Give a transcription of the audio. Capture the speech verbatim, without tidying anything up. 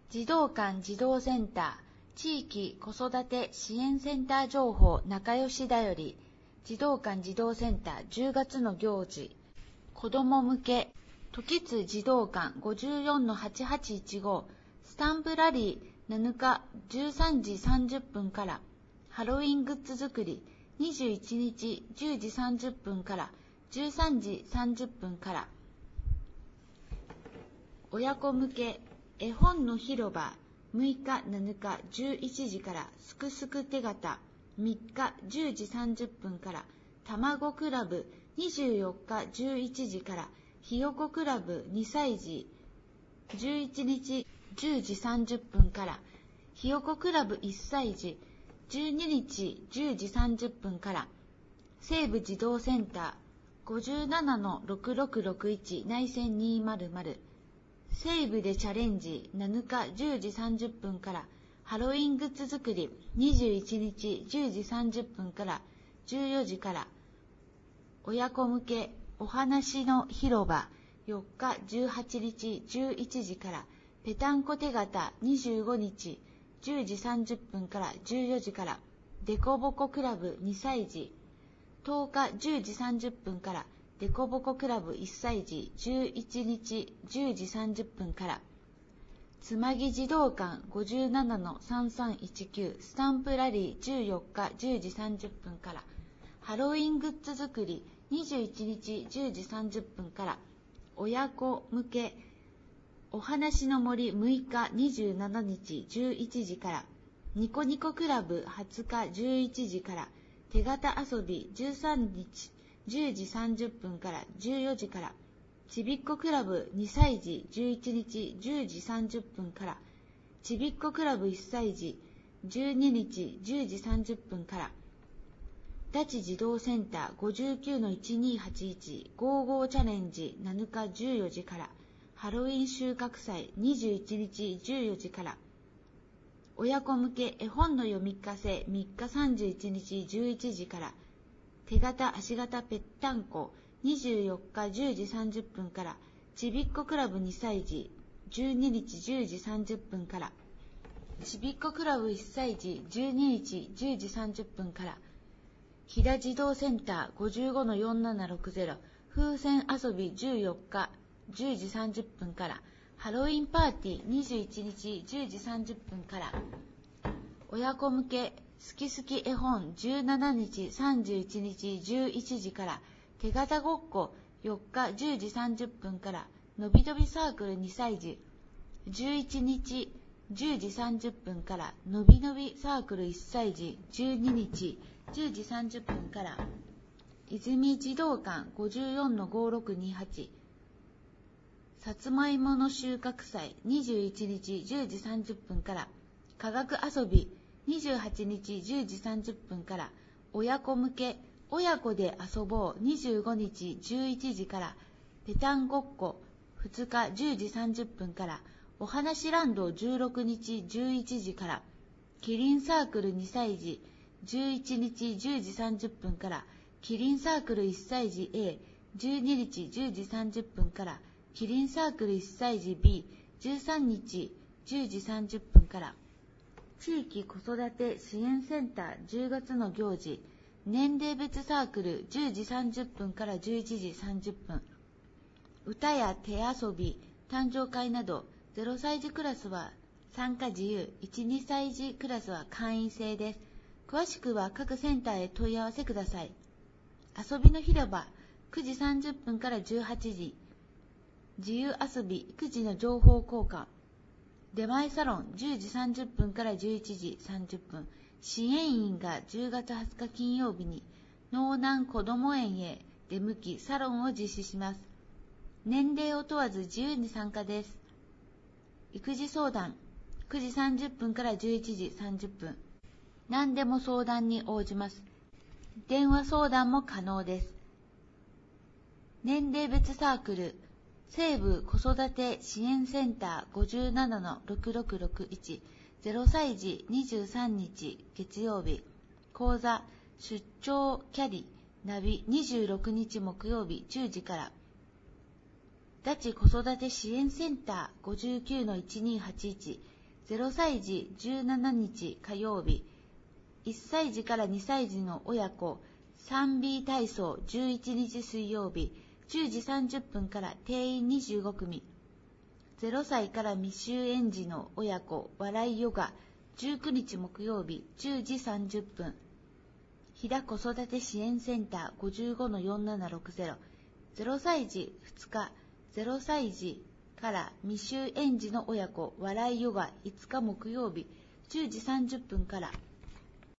児童館児童センター地域子育て支援センター情報仲良しだより児童館児童センターじゅうがつの行事子ども向け時津児童館 ごじゅうよんのはちはちいちご スタンプラリーなのかじゅうさんじさんじゅっぷんからハロウィングッズ作りにじゅういちにちじゅうじさんじゅっぷんからじゅうさんじさんじゅっぷんから親子向け絵本の広場むいかなのかじゅういちじからすくすく手形みっかじゅうじさんじゅっぷんからたまごクラブにじゅうよっかじゅういちじからひよこクラブにさいじじゅういちにちじゅうじさんじゅっぷんからひよこクラブいっさいじじゅうににちじゅうじさんじゅっぷんから西部児童センター ごじゅうななのろくろくろくいち 内線にひゃく西部でチャレンジなのかじゅうじさんじゅっぷんからハロウィングッズ作りにじゅういちにちじゅうじさんじゅっぷんからじゅうよじから親子向けお話の広場よっかじゅうはちにちじゅういちじからぺたんこ手形にじゅうごにちじゅうじさんじゅっぷんからじゅうよじからデコボコクラブにさいじとおかじゅうじさんじゅっぷんからデコボコクラブいっさいじじゅういちにちじゅうじさんじゅっぷんからつまぎ児童館 ごじゅうななのさんさんいちきゅう スタンプラリーじゅうよっかじゅうじさんじゅっぷんからハロウィングッズ作りにじゅういちにちじゅうじさんじゅっぷんから親子向けお話の森むいかにじゅうしちにちじゅういちじからニコニコクラブはつかじゅういちじから手形遊びじゅうさんにちじゅうじさんじゅっぷんからじゅうよじからちびっこクラブにさいじじゅういちにちじゅうじさんじゅっぷんからちびっこクラブいっさいじじゅうににちじゅうじさんじゅっぷんから日立児童センター ごじゅうきゅうのいちにはちいち ゴーゴーチャレンジなのかじゅうよじからハロウィン収穫祭にじゅういちにちじゅうよじから親子向け絵本の読み聞かせみっかさんじゅういちにちじゅういちじから手形足形ぺったんこにじゅうよっかじゅうじさんじゅっぷんからちびっこクラブにさいじじゅうににちじゅうじさんじゅっぷんからちびっこクラブいっさいじじゅうににちじゅうじさんじゅっぷんから飛騨児童センター ごじゅうごのよんななろくぜろ 風船遊びじゅうよっかじゅうじさんじゅっぷんからハロウィンパーティーにじゅういちにちじゅうじさんじゅっぷんから親子向けすきすき絵本じゅうしちにちさんじゅういちにちじゅういちじから手形ごっこよっかじゅうじさんじゅっぷんからのびのびサークルにさいじじゅういちにちじゅうじさんじゅっぷんからのびのびサークルいっさいじじゅうににちじゅうじさんじゅっぷんから泉児童館 ごじゅうよんのごろくにはち さつまいもの収穫祭にじゅういちにちじゅうじさんじゅっぷんから科学遊びにじゅうはちにちじゅうじさんじゅっぷんから親子向け親子で遊ぼうにじゅうごにちじゅういちじからぺたんごっこふつかじゅうじさんじゅっぷんからおはなしランドじゅうろくにちじゅういちじからキリンサークルにさいじじゅういちにちじゅうじさんじゅっぷんからキリンサークルいっさいじ A じゅうににちじゅうじさんじゅっぷんからキリンサークルいっさいじ B じゅうさんにちじゅうじさんじゅっぷんから地域子育て支援センターじゅうがつの行事年齢別サークルじゅうじさんじゅっぷんからじゅういちじさんじゅっぷん歌や手遊び誕生会などゼロさいじクラスは参加自由いち、にさいじクラスは会員制です。詳しくは各センターへ問い合わせください。遊びの広場くじさんじゅっぷんからじゅうはちじ自由遊び育児の情報交換出前サロンじゅうじさんじゅっぷんからじゅういちじさんじゅっぷん支援員がじゅうがつはつか金曜日に脳南こども園へ出向きサロンを実施します。年齢を問わず自由に参加です。育児相談くじさんじゅっぷんからじゅういちじさんじゅっぷん何でも相談に応じます。電話相談も可能です。年齢別サークル西部子育て支援センター ごじゅうななのろくろくろくいち ゼロさいじにじゅうさんにち月曜日講座出張キャリナビにじゅうろくにち木曜日じゅうじから日立子育て支援センター ごじゅうきゅうのいちにはちいちゼロさい児じゅうしちにち火曜日、いっさい児からにさい児の親子 スリービー 体操じゅういちにち水曜日、じゅうじさんじゅっぷんから定員にじゅうごくみ、ゼロさいから未就園児の親子笑いヨガじゅうくにち木曜日、じゅうじさんじゅっぷん、飛騨子育て支援センター ごじゅうごのよんななろくゼロ、ゼロさい児ふつか、ゼロさい児から未就園児の親子笑いヨガいつか木曜日、じゅうじさんじゅっぷんから